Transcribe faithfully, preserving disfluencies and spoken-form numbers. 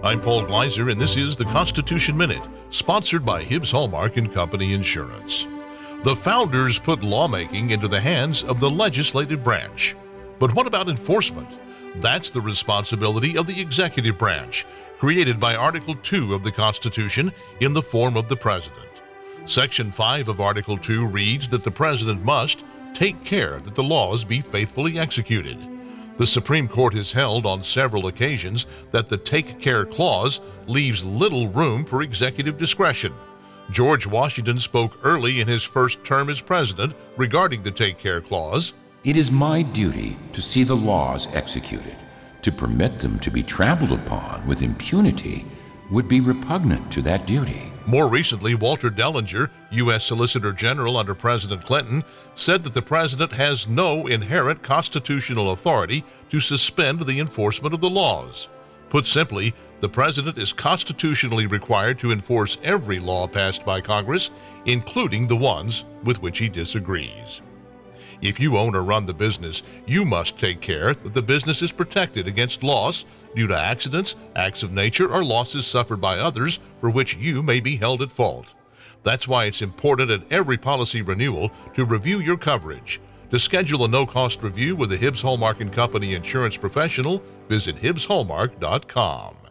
I'm Paul Gleiser, and this is the Constitution Minute, sponsored by Hibbs Hallmark and Company Insurance. The founders put lawmaking into the hands of the legislative branch. But what about enforcement? That's the responsibility of the executive branch, created by Article two of the Constitution in the form of the President. Section five of Article two reads that the President must take care that the laws be faithfully executed. The Supreme Court has held on several occasions that the Take Care Clause leaves little room for executive discretion. George Washington spoke early in his first term as president regarding the Take Care Clause. It is my duty to see the laws executed. To permit them to be trampled upon with impunity would be repugnant to that duty. More recently, Walter Dellinger, U S Solicitor General under President Clinton, said that the president has no inherent constitutional authority to suspend the enforcement of the laws. Put simply, the president is constitutionally required to enforce every law passed by Congress, including the ones with which he disagrees. If you own or run the business, you must take care that the business is protected against loss due to accidents, acts of nature, or losses suffered by others for which you may be held at fault. That's why it's important at every policy renewal to review your coverage. To schedule a no-cost review with a Hibbs Hallmark and Company insurance professional, visit Hibbs Hallmark dot com.